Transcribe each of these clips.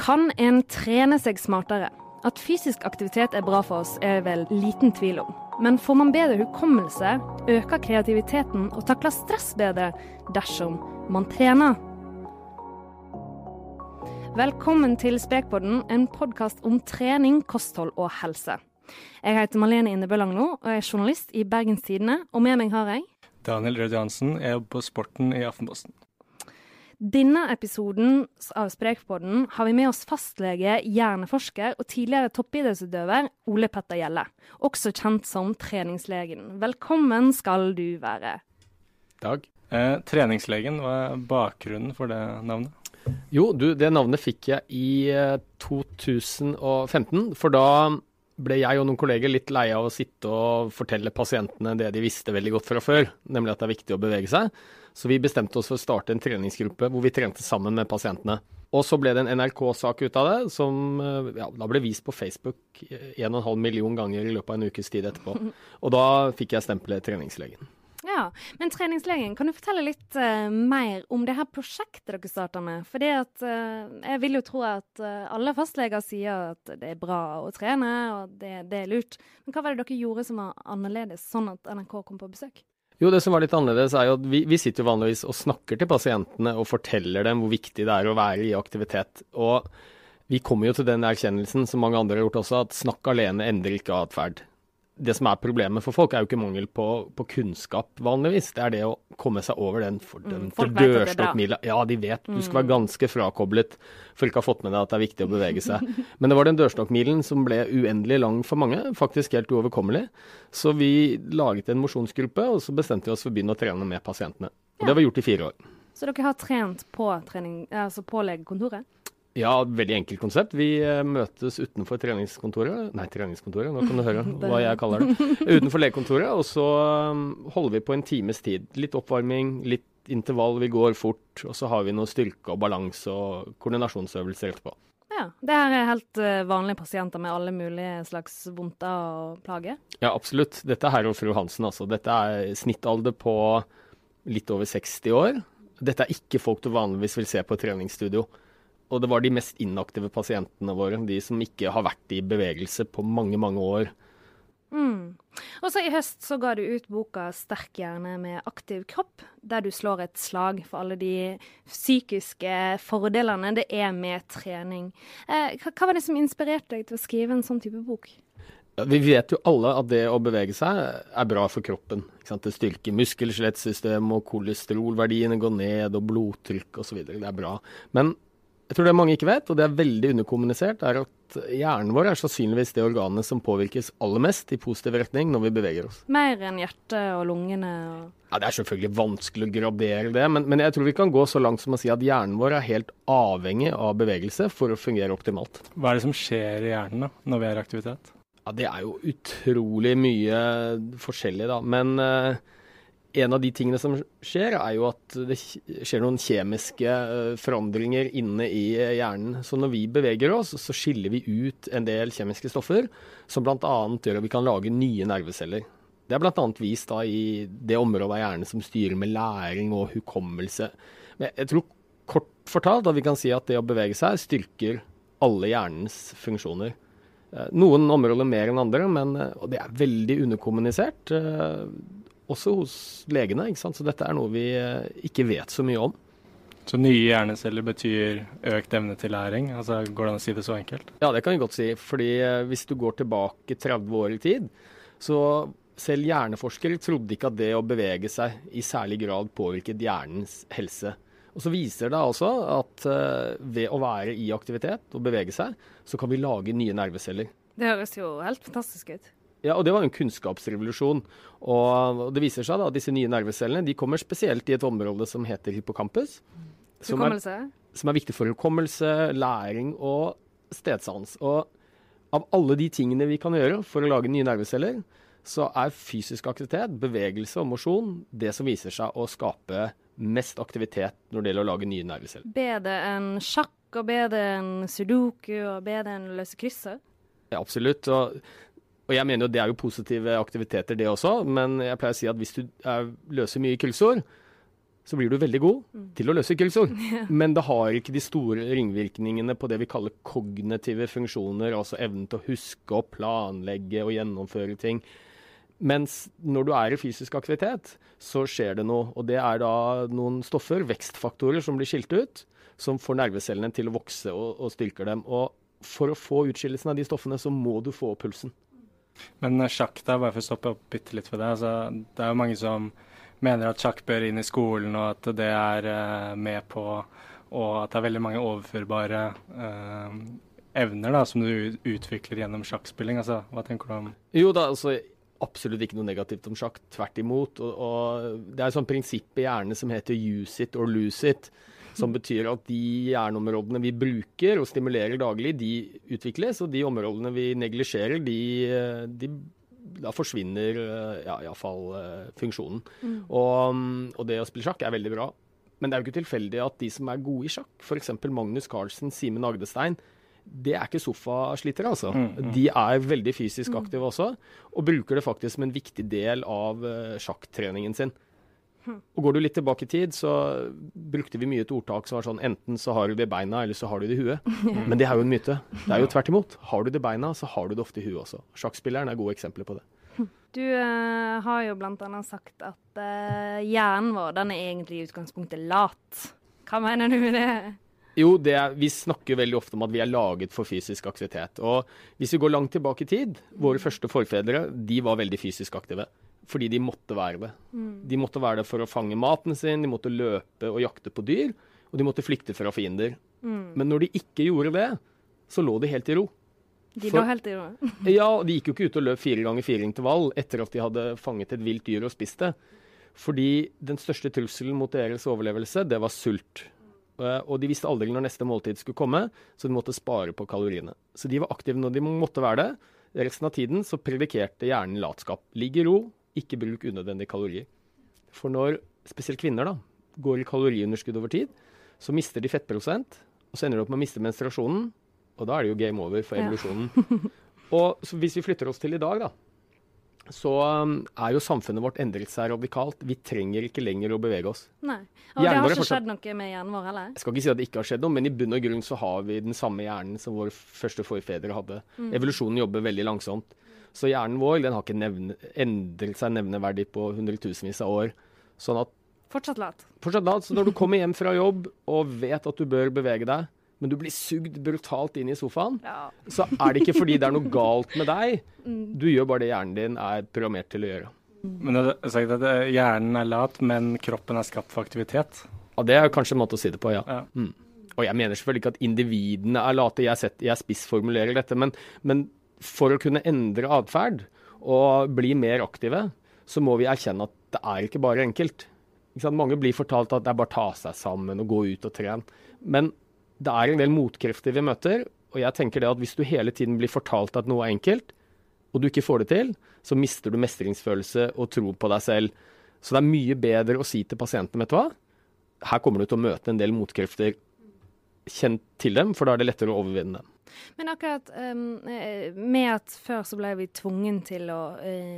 Kan en trene seg smartere? At fysisk aktivitet er bra for oss er vel liten tvil om. Men får man bedre hukommelse, øker kreativiteten og takler stress bedre dersom man trener? Velkommen til Spekpodden, en podcast om trening, kosthold og helse. Jeg heter Malene Innebø Langno og er journalist i Bergens Tidende, og med meg har jeg Daniel Rød Johansen, jeg jobber på Sporten i Aftenposten. Denne episoden av Spekpodden har vi med oss fastlege, hjerneforsker og tidligere toppidrettsutøver Ole Petter Gjelle, også kjent som treningslegen. Velkommen skal du være. Takk. Treningslegen, hva er bakgrunnen for det navnet? Jo, det navnet fikk jeg i 2015, for da ble jeg og noen kolleger litt lei av å sitte og fortelle pasientene det de visste veldig godt fra før, nemlig at det er viktig å bevege seg. Så vi bestemte oss for å starte en treningsgruppe hvor vi trente sammen med pasientene. Og så ble det en NRK-sak ut av det, som da ble vist på Facebook 1,5 million ganger i løpet av en ukes tid etterpå. Og da fikk jeg stempelet treningslegen. Ja, men treningslegen, kan du fortelle litt mer om det her prosjektet dere starter med? For jeg vil jo tro at alle fastleger sier at det er bra å trene, og det er lurt. Men hva var det dere gjorde som var annerledes, sånn at NRK kom på besøk? Jo, det som var litt annerledes er jo at vi sitter jo vanligvis og snakker til pasientene og forteller dem hvor viktig det er å være i aktivitet. Og vi kommer jo til den erkjennelsen, som mange andre har gjort også, at snakk alene endrer ikke atferd. Det som er problemet for folk er jo ikke mangel på kunnskap vanligvis. Det er det å komme seg over den dørstokkmila. Ja, de vet. Du skal være ganske frakoblet for ikke å ha fått med deg at det er viktig å bevege seg. Men det var den dørstokkmilen som ble uendelig lang for mange, faktisk helt uoverkommelig. Så vi laget en mosjonsgruppe, og så bestemte vi oss for å begynne å trene med pasientene. Og det var gjort i 4 år. Så dere har trent på på legekontoret? Ja, veldig enkelt konsept. Vi møtes utenfor treningskontoret, nå kan du høre hva jeg kaller det, utenfor legekontoret, og så holder vi på en times tid. Litt oppvarming, litt intervall, vi går fort, og så har vi noe styrke og balanse og koordinasjonsøvelser etterpå. Ja, det her er helt vanlige pasienter med alle mulige slags vondter og plager? Ja, absolutt. Dette er herr og fru Hansen, altså. Dette er snittalder på litt over 60 år. Dette er ikke folk du vanligvis vil se på et treningsstudio. Og det var de mest inaktive pasientene våre, de som ikke har vært i bevegelse på mange, mange år. Og så i høst så ga du ut boka Sterk hjerne med aktiv kropp, der du slår et slag for alle de psykiske fordelene det er med trening. Hva var det som inspirerte deg til å skrive en sånn type bok? Ja, vi vet jo alle at det å bevege seg er bra for kroppen. Ikke sant? Det styrker muskel-skjelettsystem, og kolesterolverdiene går ned, og blodtrykk og så videre. Det er bra. Men jeg tror det mange ikke vet, og det er veldig underkommunisert, er at hjernen vår er sannsynligvis det organet som påvirkes aller mest i positiv retning når vi beveger oss. Mer enn hjertet og lungene? Ja, det er selvfølgelig vanskelig å gradere det, men jeg tror vi kan gå så langt som å si at hjernen vår er helt avhengig av bevegelse for å fungere optimalt. Hva er det som skjer i hjernen da, når vi er i aktivitet? Ja, det er jo utrolig mye forskjellig da, men en av de tingene som skjer er jo at det skjer noen kjemiske forandringer inne i hjernen. Så når vi beveger oss, så skiller vi ut en del kjemiske stoffer, som blant annet gjør at vi kan lage nye nerveceller. Det er blant annet vist da i det området av hjernen som styrer med læring og hukommelse. Men jeg tror kort fortalt at vi kan si at det å bevege seg styrker alle hjernens funksjoner. Noen områder mer enn andre, og det er veldig underkommunisert. Også hos legene, ikke sant? Så dette er noe vi ikke vet så mye om. Så nye hjerneceller betyr økt evne til læring? Altså, går det an å si det så enkelt? Ja, det kan vi godt si. Fordi hvis du går tilbake 30 år i tid, så selv hjerneforskere trodde ikke at det å bevege seg i særlig grad påvirket hjernens helse. Og så viser det altså at ved å være i aktivitet og bevege seg, så kan vi lage nye nerveceller. Det høres jo helt fantastisk ut. Ja, og det var en kunnskapsrevolusjon. Og det viser seg da at disse nye nervecellene, de kommer spesielt i et område som heter hippocampus. Som er viktig for hukommelse, læring og stedsans. Og av alle de tingene vi kan gjøre for å lage nye nerveceller, så er fysisk aktivitet, bevegelse og mosjon det som viser seg å skape mest aktivitet når det gjelder å lage nye nerveceller. Bedre enn sjakk, og bedre enn sudoku, og bedre enn løse krysser? Ja, absolutt. Og jeg mener jo det er jo positive aktiviteter det også, men jeg pleier å si at hvis du løser mye kryssord, så blir du veldig god til å løse kryssord. Men det har ikke de store ringvirkningene på det vi kaller kognitive funksjoner, altså evnen til å huske og planlegge og gjennomføre ting. Mens når du er i fysisk aktivitet, så skjer det noe. Og det er da noen stoffer, vekstfaktorer, som blir skilt ut, som får nervecellene til å vokse og styrker dem. Og for å få utskillelsen av de stoffene, så må du få opp pulsen. Men sjakk da, bare for å stoppe opp bitte litt for det. Altså, det er jo mange som mener at sjakk bør inn i skolen, og at det er med på, og at det er veldig mange overførbare evner da, som du utvikler gjennom sjakkspilling. Altså, hva tenker du om? Jo da, altså absolutt ikke noe negativt om sjakk, tvert imot. Og det er et sånt prinsipp i hjernen som heter use it or lose it, som betyr at de hjerneområdene vi bruker og stimulerer daglig, de utvikles, og de områdene vi neglisjerer, da forsvinner i alle fall funksjonen. Og det å spille sjakk er veldig bra. Men det er jo ikke tilfeldig at de som er gode i sjakk, for eksempel Magnus Carlsen, Simen Agdestein, det er ikke sofaslitere, altså. De er veldig fysisk aktive også, og bruker det faktisk som en viktig del av sjakktreningen sin. Og går du litt tilbake i tid, så brukte vi mye et ordtak som var sånn, enten så har du det i beina, eller så har du det i huet. Men det er jo en myte. Det er jo tvert imot. Har du det i beina, så har du det ofte i huet også. Sjakkspilleren er gode eksempler på det. Du har jo blant annet sagt at hjernen vår, den er egentlig i utgangspunktet lat. Hva mener du med det? Jo, vi snakker veldig ofte om at vi er laget for fysisk aktivitet. Og hvis vi går langt tilbake i tid, våre første forfedre, de var veldig fysisk aktive. Fordi de måtte være det. De måtte være det for å fange maten sin, de måtte løpe og jakte på dyr, og de måtte flykte fra fiender. Men når de ikke gjorde det, så lå de helt i ro. Lå helt i ro? Ja, de gikk jo ikke ut og løp 4 ganger 4 intervall etter at de hadde fanget et vilt dyr og spist det. Fordi den største trusselen mot deres overlevelse, det var sult. Og de visste aldri når neste måltid skulle komme, så de måtte spare på kaloriene. Så de var aktive når de måtte være det. Resten av tiden så predikerte hjernen latskap. Ligg i ro, ikke bruk unødvendige kalorier. For når spesielt kvinner da, går i kaloriunderskudd over tid, så mister de fettprosent, og så ender de opp med å miste menstruasjonen, og da er det jo game over for evolusjonen. Og så hvis vi flytter oss til i dag da, så er jo samfunnet vårt endret seg radikalt. Vi trenger ikke lenger å bevege oss. Nei, og det har ikke skjedd noe med hjernen vår, eller? Jeg skal ikke si at det ikke har skjedd noe, men i bunn og grunn så har vi den samme hjernen som våre første forfedre hadde. Evolusjonen jobber veldig langsomt. Så hjernen vår, den har ikke endret seg nevneverdig på hundretusenvis av år. Sånn at Fortsatt lat. Så når du kommer hjem fra jobb og vet at du bør bevege deg, men du blir sugd brutalt inn i sofaen, så er det ikke fordi det er noe galt med deg. Du gjør bare det hjernen din er programmert til å gjøre. Men du har sagt at hjernen er lat, men kroppen er skapt for aktivitet? Ja, det er kanskje en måte å si det på, ja. Og jeg mener selvfølgelig ikke at individene er late. Jeg spissformulerer dette, men for å kunne endre atferd og bli mer aktive, så må vi erkjenne at det er ikke bare enkelt. Ikke sant? Mange blir fortalt at det er bare å ta seg sammen og gå ut og trene. Men det er en del motkrefter vi møter, og jeg tenker det at hvis du hele tiden blir fortalt at noe er enkelt, og du ikke får det til, så mister du mestringsfølelse og tro på deg selv. Så det er mye bedre å si til pasienten, vet du hva? Her kommer du til å møte en del motkrefter. Kjenn til dem, for da er det lettere å overvinne dem. Men akkurat med at før så ble vi tvungen til å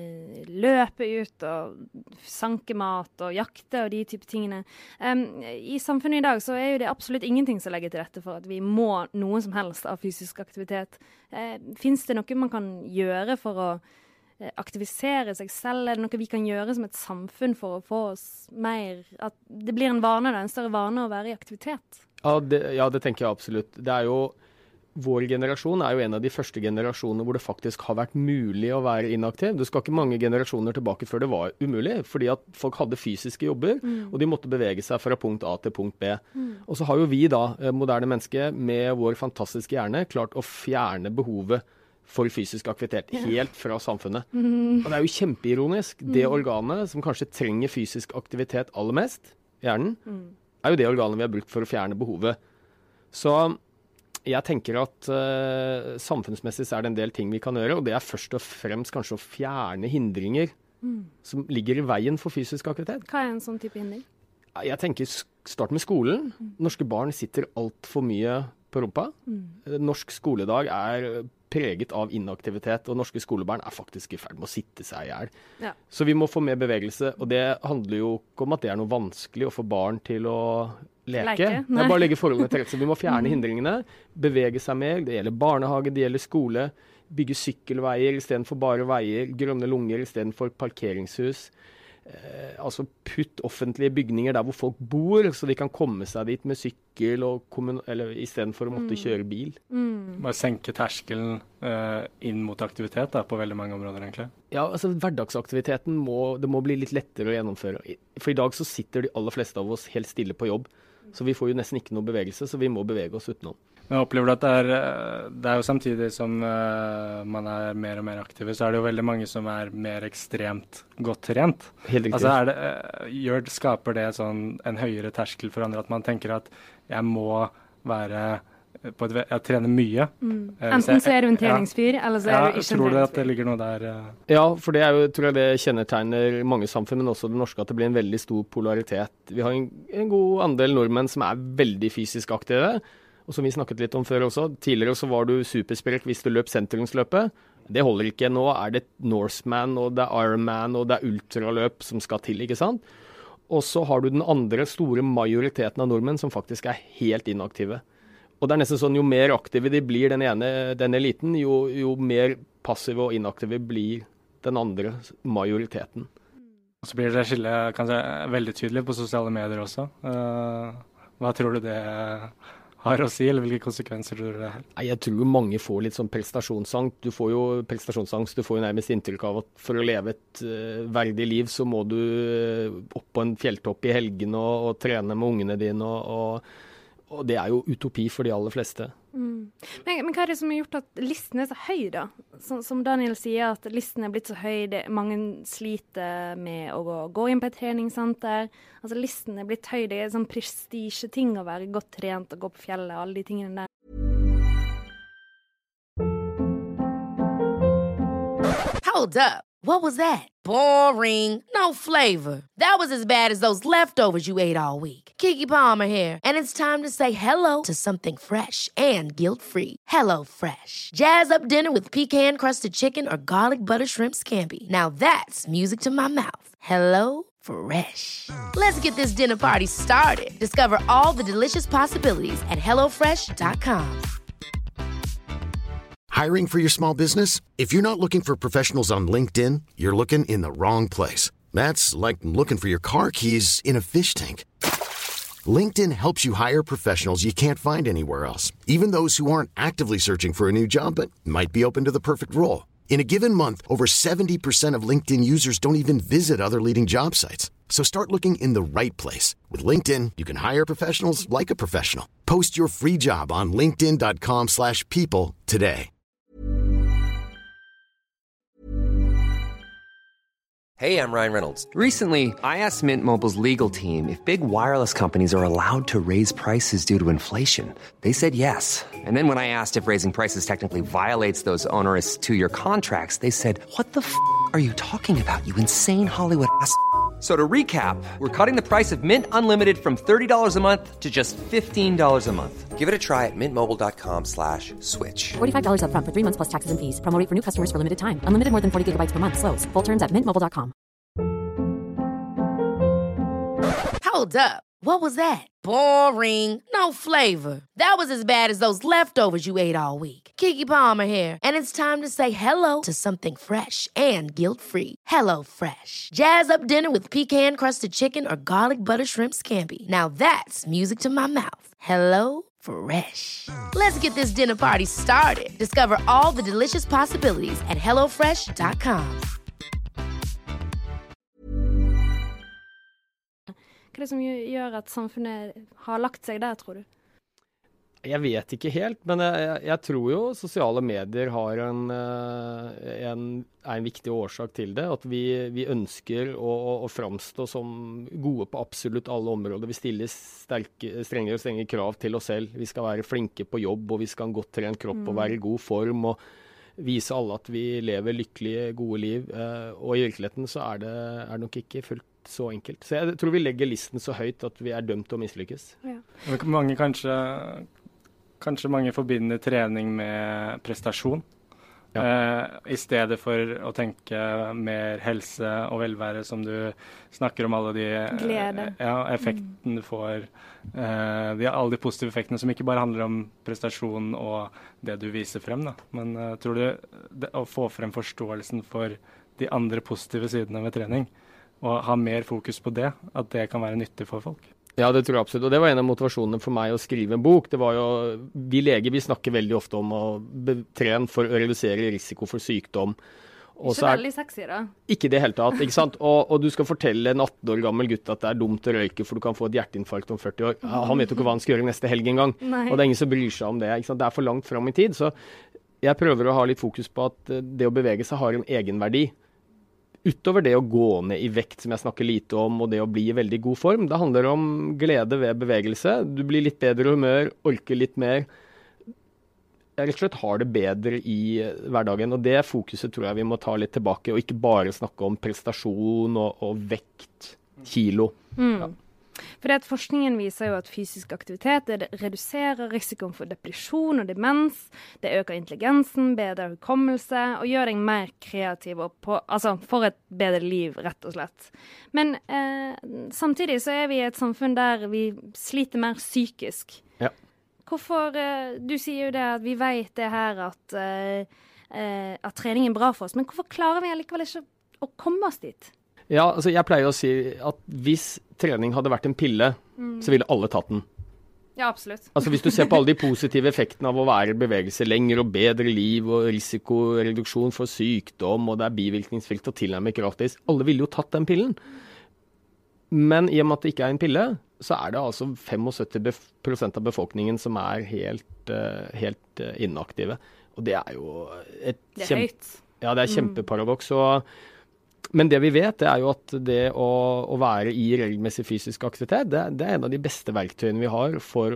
løpe ut og sanke mat og jakte og de type tingene. I samfunnet i dag så er jo det absolutt ingenting som legger til rette for at vi må noe som helst av fysisk aktivitet. Finnes det noe man kan gjøre for å aktivisere seg selv? Er det noe vi kan gjøre som et samfunn for å få oss mer, at det blir en vane, en større vane å være i aktivitet? Ja, det tenker jeg absolutt. Det er jo vår generasjon er jo en av de første generasjonene hvor det faktisk har vært mulig å være inaktiv. Det skal ikke mange generasjoner tilbake før det var umulig, fordi at folk hadde fysiske jobber, og de måtte bevege seg fra punkt A til punkt B. Og så har jo vi da, moderne mennesker, med vår fantastiske hjerne, klart å fjerne behovet for fysisk aktivitet helt fra samfunnet. Og det er jo kjempeironisk. Det organet som kanskje trenger fysisk aktivitet aller mest, hjernen, er jo det organet vi har brukt for å fjerne behovet. Så jeg tenker at samfunnsmessig så er det en del ting vi kan gjøre, og det er først og fremst kanskje å fjerne hindringer som ligger i veien for fysisk aktivitet. Hva er en sånn type hindring? Jeg tenker start med skolen. Norske barn sitter alt for mye på rumpa. Norsk skoledag er preget av inaktivitet, og norske skolebarn faktisk I ferd med å sitte seg I hjel. Ja. Så vi må få mer bevegelse, og det handler jo ikke om at det noe vanskelig å få barn til å leke. Det bare å legge forholdene til rette. Så vi må fjerne hindringene, bevege seg mer. Det gjelder barnehage, det gjelder skole, bygge sykkelveier I stedet for bare veier, grønne lunger I stedet for parkeringshus. Altså putt offentlige bygninger der hvor folk bor, så de kan komme seg dit med sykkel eller I stedet for å måtte kjøre bil. Bare senke terskelen inn mot aktivitet da, på veldig mange områder egentlig. Ja, altså hverdagsaktiviteten det må bli litt lettere å gjennomføre. For I dag så sitter de aller fleste av oss helt stille på jobb, så vi får jo nesten ikke noe bevegelse, så vi må bevege oss utenom. Jeg opplever at det jo samtidig som man mer og mer aktive, så det jo veldig mange som mer ekstremt godt trent. Helt riktig. Altså skaper det en høyere terskel for andre, at man tenker at jeg må være jeg trener mye. Enten så du en treningsfyr, eller så du ikke en treningsfyr. Tror du at det ligger noe der? Ja, for det tror jeg det kjennetegner mange samfunn, men også det norske, at det blir en veldig stor polaritet. Vi har en god andel nordmenn som veldig fysisk aktive, og som vi snakket litt om før også. Tidligere så var du supersprek hvis du løp sentrumsløpet. Det holder ikke. Nå det Norseman, og det Ironman, og det ultraløp som skal til, ikke sant? Og så har du den andre store majoriteten av nordmenn som faktisk helt inaktive. Og det nesten sånn, jo mer aktive de blir den eliten, jo mer passive og inaktive blir den andre majoriteten. Og så blir det skillet kanskje veldig tydelig på sosiale medier også. Hva tror du det har å si, eller hvilke konsekvenser tror du det har? Jeg tror mange får litt sånn prestasjonsangst. Du får jo nærmest inntrykk av at for å leve et verdig liv, så må du opp på en fjelltopp I helgen og trene med ungene dine, og det jo utopi for de aller fleste. Men hva det som har gjort at listen så høy da? Som Daniel sier, at listen blitt så høy, mange sliter med å gå inn på et treningssenter. Altså listen blitt høy, det sånn prestisjeting å være godt trent og gå på fjellet, alle de tingene der. Hold up. What was that? Boring. No flavor. That was as bad as those leftovers you ate all week. Keke Palmer here, and it's time to say hello to something fresh and guilt-free. Hello Fresh. Jazz up dinner with pecan-crusted chicken or garlic butter shrimp scampi. Now that's music to my mouth. Hello Fresh. Let's get this dinner party started. Discover all the delicious possibilities at hellofresh.com. Hiring for your small business? If you're not looking for professionals on LinkedIn, you're looking in the wrong place. That's like looking for your car keys in a fish tank. LinkedIn helps you hire professionals you can't find anywhere else, even those who aren't actively searching for a new job but might be open to the perfect role. In a given month, over 70% of LinkedIn users don't even visit other leading job sites. So start looking in the right place. With LinkedIn, you can hire professionals like a professional. Post your free job on linkedin.com/people today. Hey, I'm Ryan Reynolds. Recently, I asked Mint Mobile's legal team if big wireless companies are allowed to raise prices due to inflation. They said yes. And then when I asked if raising prices technically violates those onerous two-year contracts, they said, "What the f*** are you talking about, you insane Hollywood ass?" So to recap, we're cutting the price of Mint Unlimited from $30 a month to just $15 a month. Give it a try at mintmobile.com/switch. $45 up front for 3 months plus taxes and fees. Promo rate for new customers for limited time. Unlimited more than 40 gigabytes per month. Slows full terms at mintmobile.com. Hold up. What was that? Boring. No flavor. That was as bad as those leftovers you ate all week. Keke Palmer here, and it's time to say hello to something fresh and guilt-free. Hello Fresh. Jazz up dinner with pecan-crusted chicken or garlic butter shrimp scampi. Now that's music to my mouth. Hello Fresh. Let's get this dinner party started. Discover all the delicious possibilities at hellofresh.com. Hva det som gjør at samfunnet har lagt seg der, tror du? Jeg vet ikke helt, men jeg tror jo sosiale medier har en viktig årsak til det. At vi ønsker å framstå som gode på absolutt alle områder. Vi stiller strengere og strengere krav til oss selv. Vi skal være flinke på jobb, og vi skal ha en godt trent kropp og være i god form, og vise alle at vi lever lykkelige, gode liv. Og i virkeligheten så det nok ikke fullt så enkelt. Så jeg tror vi legger listen så høyt at vi dømt til å mislykkes. Ja. Kanskje mange forbinder trening med prestasjon. I stedet for å tenke mer helse og velvære, som du snakker om alle de effektene du får, alle de positive effektene som ikke bare handler om prestasjon og det du viser frem. Da. Men tror du å få frem forståelsen for de andre positive sidene ved trening, og ha mer fokus på det, at det kan være nyttig for folk? Ja, det tror jeg absolutt. Og det var en av motivasjonene for meg å skrive en bok. Det var jo, vi leger vi snakker veldig ofte om å trene for å redusere risiko for sykdom. Og ikke veldig sexy da. Ikke det helt tatt, ikke sant? Og du skal fortelle en 18 år gammel gutt at det er dumt å røyke, for du kan få et hjerteinfarkt om 40 år. Han vet jo ikke hva han skal gjøre neste helg engang. Og det er ingen som bryr seg om det, ikke sant? Det er for langt fram i tid. Så jeg prøver å ha litt fokus på at det å bevege seg har en egenverdi. Utover det å gå ned i vekt, som jeg snakker lite om, og det å bli i veldig god form, det handler om glede ved bevegelse. Du blir litt bedre humør, orker litt mer. Jeg rett og slett har det bedre i hverdagen, og det fokuset tror jeg vi må ta litt tilbake, og ikke bare snakke om prestasjon og vekt, kilo. Ja. For forskningen viser jo at fysisk aktivitet reduserer risikoen for depresjon og demens, det øker intelligensen, bedre hukommelse og gjør deg mer kreativ og for et bedre liv, rett og slett. Men samtidig så vi i et samfunn der vi sliter mer psykisk. Ja. Hvorfor, du sier jo det at vi vet det her at trening er bra for oss, men hvorfor klarer vi allikevel ikke å komme oss dit? Ja, altså jeg pleier å si at hvis trening hadde vært en pille, så ville alle tatt den. Ja, absolutt. Altså hvis du ser på alle de positive effektene av å være i bevegelse lenger og bedre liv og risikoreduksjon for sykdom, og det er bivirkningsfritt og tilnærmet gratis, alle ville jo tatt den pillen. Men i og med at det ikke er en pille, så er det altså 75% av befolkningen som er helt inaktive. Og det er jo det er høyt. Ja, det er kjempeparadoks. Men det vi vet, det er jo at det å være i regelmessig fysisk aktivitet, det er en av de beste verktøyene vi har for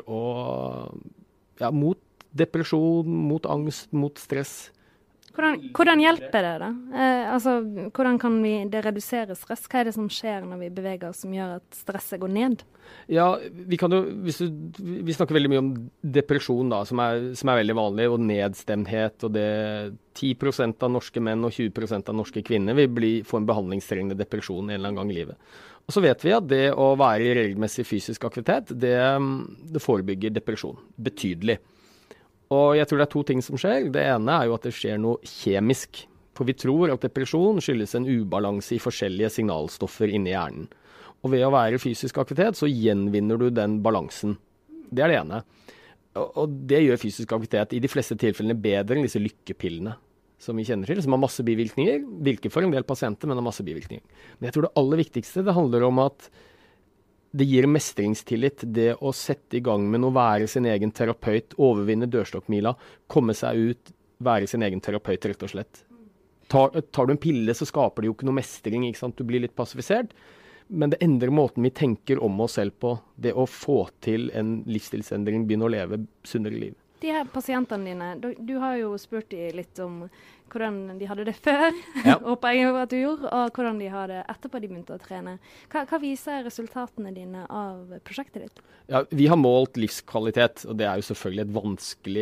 mot depresjon, mot angst, mot stress. Hvordan hjelper det da? Hvordan kan det redusere stress? Hva er det som skjer når vi beveger oss som gjør at stresset går ned? Ja, vi snakker veldig mye om depresjon da, som er veldig vanlig, og nedstemthet, og det 10% av norske menn og 20% av norske kvinner vil få en behandlingstrengende depresjon en eller annen gang i livet. Og så vet vi at det å være i regelmessig fysisk aktivitet, det forebygger depresjon betydelig. Og jeg tror det er 2 ting som skjer. Det ene er jo at det skjer noe kjemisk. For vi tror at depresjon skyldes en ubalanse i forskjellige signalstoffer inni hjernen. Og ved å være i fysisk aktivitet så gjenvinner du den balansen. Det er det ene. Og det gjør fysisk aktivitet i de fleste tilfellene bedre enn disse lykkepillene som vi kjenner til, som har masse bivirkninger. Virker for en del pasienter, men har masse bivirkninger. Men jeg tror det aller viktigste, det handler om at det gir mestringstillit, det å sette i gang med noe, være sin egen terapeut, overvinne dørstokkmila, komme seg ut, være sin egen terapeut, rett og slett. Tar du en pille, så skaper det jo ikke noe mestring, ikke sant? Du blir litt passifisert, men det endrer måten vi tenker om oss selv på, det å få til en livsstilsendring, begynne å leve sunnere liv. De her pasientene dine, du har jo spurt de litt om hvordan de hadde det før, håper jeg at du gjorde, og hvordan de har det etterpå de begynte å trene. Hva viser resultatene dine av prosjektet ditt? Ja, vi har målt livskvalitet, og det er jo selvfølgelig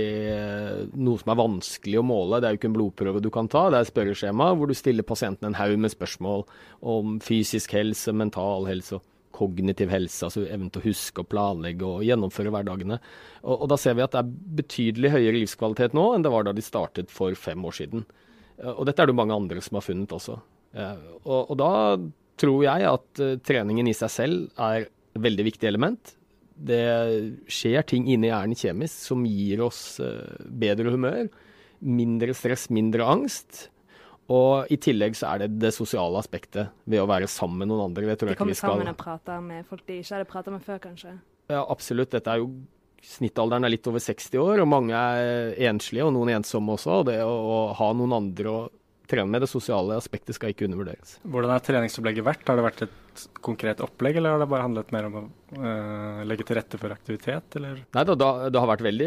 noe som er vanskelig å måle. Det er jo ikke en blodprøve du kan ta, det er et spørreskjema hvor du stiller pasienten en haug med spørsmål om fysisk helse, mental helse og kognitiv helse, altså evnen til å huske og planlegge og gjennomføre hverdagene. Og da ser vi at det er betydelig høyere livskvalitet nå enn det var da de startet for 5 år siden. Og dette er det mange andre som har funnet også. Og da tror jeg at treningen i seg selv er et veldig viktig element. Det skjer ting inne i hjernen kjemisk som gir oss bedre humør, mindre stress, mindre angst. Og i tillegg så er det sosiale aspektet ved å være sammen med noen andre. Det tror jeg ikke vi skal. De kommer sammen og prater med folk de ikke hadde pratet med før, kanskje? Ja, absolutt. Dette er jo, snittalderen er litt over 60 år, og mange er enslige, og noen ensomme også. Og det å ha noen andre å trene med, det sosiale aspektet skal ikke undervurderes. Hvordan har treningsopplegget vært? Har det vært et konkret opplegg, eller har det bare handlet mer om å legge til rette for aktivitet? Eller? Nei, det har vært veldig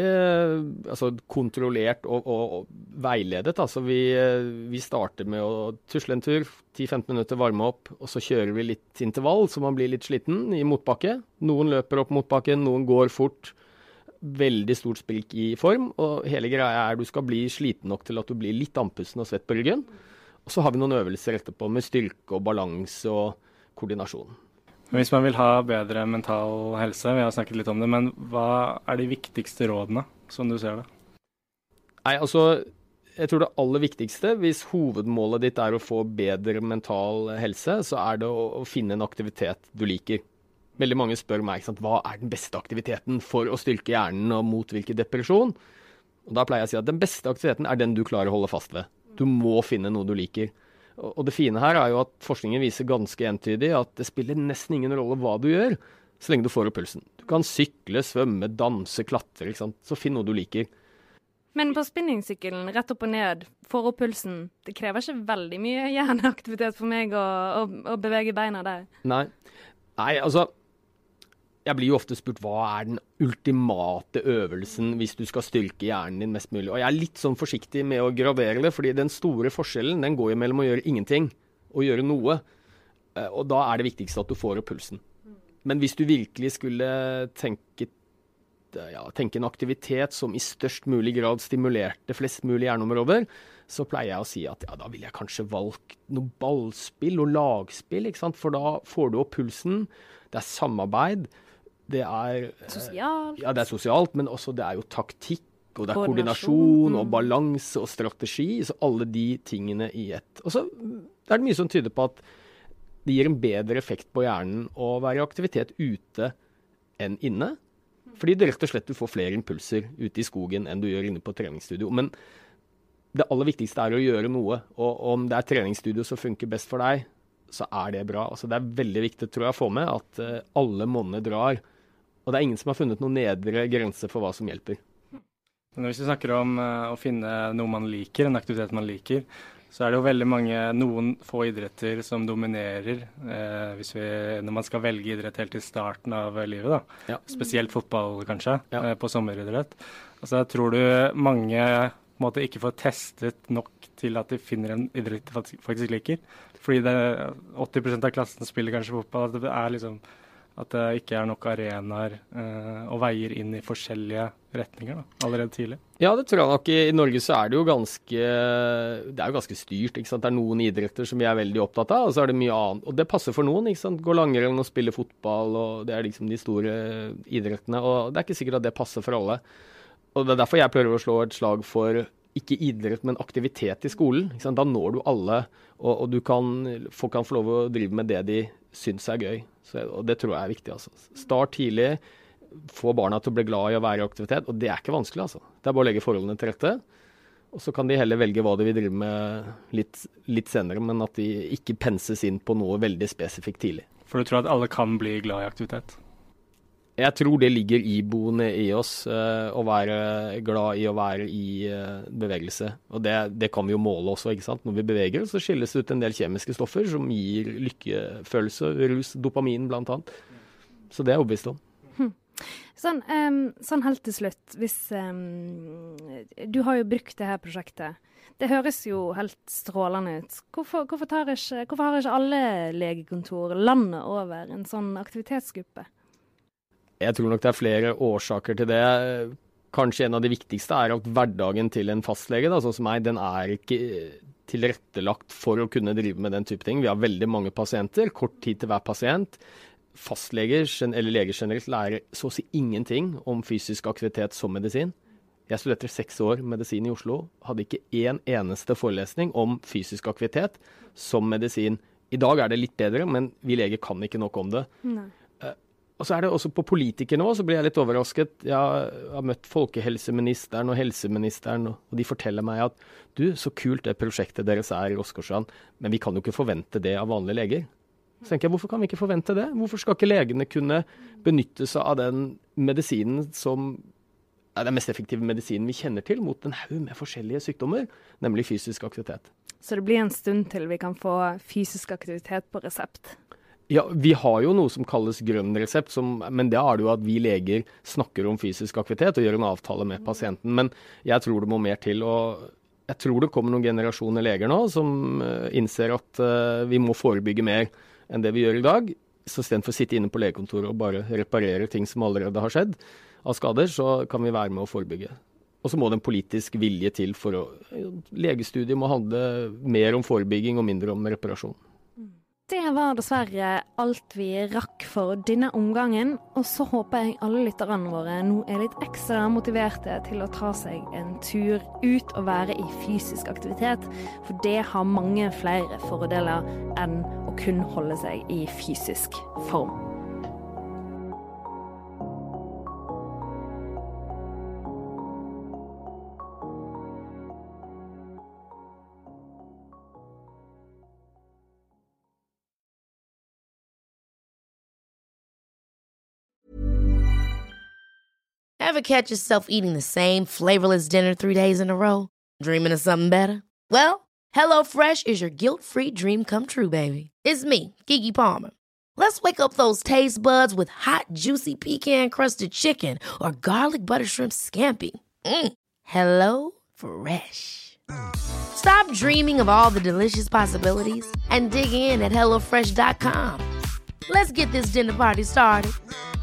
kontrollert og veiledet. Altså, vi starter med å tusle en tur, 10-15 minutter varme opp, og så kjører vi litt intervall, så man blir litt sliten i motbakke. Noen løper opp motbakken, noen går fort. veldig stort sprik i form, og hele greia du skal bli sliten nok til at du blir litt andpusten og svett på ryggen. Og så har vi noen øvelser etterpå med styrke og balanse og koordinasjon. Hvis man vil ha bedre mental helse, vi har snakket litt om det, men hva de viktigste rådene, som du ser det? Nei, altså, jeg tror det aller viktigste, hvis hovedmålet ditt å få bedre mental helse, så det å finne en aktivitet du liker. Veldig mange spør meg, ikke sant, hva den beste aktiviteten for å styrke hjernen og motvirke depresjon? Og da pleier jeg å si at den beste aktiviteten den du klarer å holde fast ved. Du må finne noe du liker. Og det fine her jo at forskningen viser ganske entydig at det spiller nesten ingen rolle hva du gjør, så lenge du får opp pulsen. Du kan sykle, svømme, danse, klatre, ikke sant? Så finn noe du liker. Men på spinningsykkelen, rett opp og ned, får opp pulsen, det krever ikke veldig mye hjerneaktivitet for meg å bevege beina der. Nei, altså, jeg blir jo ofte spurt hva den ultimate øvelsen hvis du skal styrke hjernen din mest mulig. Og jeg litt sånn forsiktig med å gradere det, fordi den store forskjellen, den går jo mellom å gjøre ingenting og gjøre noe. Og da det viktigste at du får opp pulsen. Men hvis du virkelig skulle tenke en aktivitet som i størst mulig grad stimulerte flest mulig hjerneområder, så pleier jeg å si at da vil jeg kanskje valgt noe ballspill og lagspill, ikke sant? For da får du opp pulsen, det samarbeid, det sosialt. Ja, det sosialt, men også det jo taktikk, og det koordinasjon og balanse og strategi, så alle de tingene i ett. Og så det mye som tyder på at det gir en bedre effekt på hjernen å være i aktivitet ute enn inne, fordi det rett og slett du får flere impulser ute i skogen enn du gjør inne på treningsstudio. Men det aller viktigste å gjøre noe, og om det treningsstudio som funker best for deg, så det bra. Altså, det veldig viktig, tror jeg, å få med at alle monner drar, og det ingen som har funnet noen nedre grense for hva som hjelper. Men hvis vi snakker om å finne noe man liker, en aktivitet man liker, så det jo veldig noen få idretter som dominerer når man skal velge idrett helt til starten av livet, da. Ja. Spesielt fotball, kanskje, på sommeridrett. Altså, jeg tror du mange ikke får testet nok til at de finner en idrett de faktisk liker. Fordi 80% av klassen spiller kanskje fotball. At det liksom at det ikke nok arenaer og veier inn i forskjellige retninger da, allerede tidlig. Ja, det tror jeg nok. I Norge så det jo ganske styrt. Ikke sant? Det noen idretter som vi veldig opptatt av, og så det mye annet. Og det passer for noen. Ikke sant? Gå langrenn og spille fotball, og det liksom de store idrettene. Og det ikke sikkert at det passer for alle. Og det derfor jeg prøver å slå et slag for ikke idrett, men aktivitet i skolen. Ikke sant? Da når du alle, og folk kan få lov å drive med det de syns gøy. Og det tror jeg viktig. Altså. Start tidlig, få barna til å bli glad i å være i aktivitet, og det ikke vanskelig. Altså. Det bare å legge forholdene til rette, og så kan de heller velge hva de vil drive med litt senere, men at de ikke penses inn på noe veldig spesifikt tidlig. For du tror at alle kan bli glad i aktivitet? Jeg tror det ligger iboende i oss, å være glad i å være i bevegelse. Og det kan vi jo måle også, ikke sant? Når vi beveger, så skilles det ut en del kjemiske stoffer som gir lykkefølelse, rus, dopamin blant annet. Så det overbevist om. Sånn helt til slutt, hvis du har jo brukt det her prosjektet. Det høres jo helt strålende ut. Hvorfor har ikke alle legekontor landet over en sånn aktivitetsgruppe? Jeg tror nok det flere årsaker til det. Kanskje en av de viktigste at hverdagen til en fastlege, da, sånn som meg, den ikke tilrettelagt for å kunne drive med den type ting. Vi har veldig mange pasienter, kort tid til hver pasient. Fastleger eller leger generelt lærer så å si ingenting om fysisk aktivitet som medisin. Jeg studerte 6 år medisin i Oslo, hadde ikke en eneste forelesning om fysisk aktivitet som medisin. I dag det litt bedre, men vi leger kan ikke nok om det. Nei. Og så det også på politikere nå, så blir jeg litt overrasket. Jeg har møtt folkehelseministeren og helseministeren, og de forteller meg at så kult det prosjektet deres i Åsgårdstrand, men vi kan jo ikke forvente det av vanlige leger. Så tenker jeg, hvorfor kan vi ikke forvente det? Hvorfor skal ikke legene kunne benytte seg av den medisinen som den mest effektive medisinen vi kjenner til mot en haug med forskjellige sykdommer, nemlig fysisk aktivitet. Så det blir en stund til vi kan få fysisk aktivitet på resept? Ja, vi har jo noe som kalles grønn resept, men det det jo at vi leger snakker om fysisk aktivitet og gjør en avtale med pasienten. Men jeg tror det må mer til, og jeg tror det kommer noen generasjoner leger nå som innser at vi må forebygge mer enn det vi gjør i dag, så i stedet for å sitte inne på legekontoret og bare reparere ting som allerede har skjedd. av skader, så kan vi være med å forebygge. Og så må det en politisk vilje til for å... Legestudiet må handle mer om forebygging og mindre om reparasjon. Det var dessverre alt vi rakk for denne omgangen, og så håper jeg alle lytterne våre nå er litt ekstra motiverte til å ta seg en tur ut og være i fysisk aktivitet, for det har mange flere fordeler enn å kun holde seg i fysisk form. Ever catch yourself eating the same flavorless dinner 3 days in a row? Dreaming of something better? Well, HelloFresh is your guilt-free dream come true, baby. It's me, Keke Palmer. Let's wake up those taste buds with hot, juicy pecan-crusted chicken or garlic butter shrimp scampi. Hello Fresh. Stop dreaming of all the delicious possibilities and dig in at HelloFresh.com. Let's get this dinner party started.